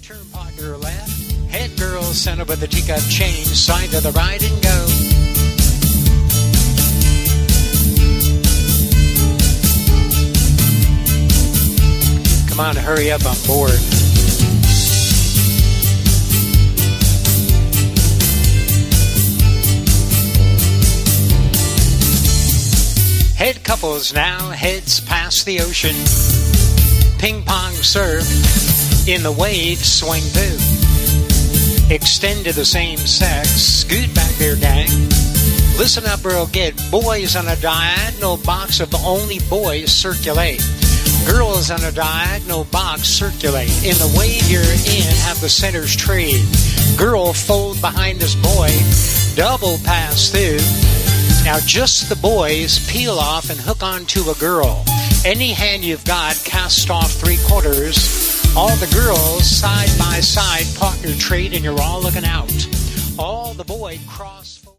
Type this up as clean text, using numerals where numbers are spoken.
Turn partner left. Head girl center with the teacup change. Side to the right and go. Come on, hurry up, I'm bored. Head couples now, heads past the ocean. Ping pong serve, in the waves swing through. Extend to the same sex, scoot back there gang. Listen up real good, boys on a diagonal box of only boys circulate. Girls on a diagonal box circulate. In the wave you're in, have the centers trade. Girl fold behind this boy, double pass through. Now just the boys peel off and hook onto a girl. Any hand you've got, cast off 3/4. All the girls side by side, partner trade, and you're all looking out. All the boy cross.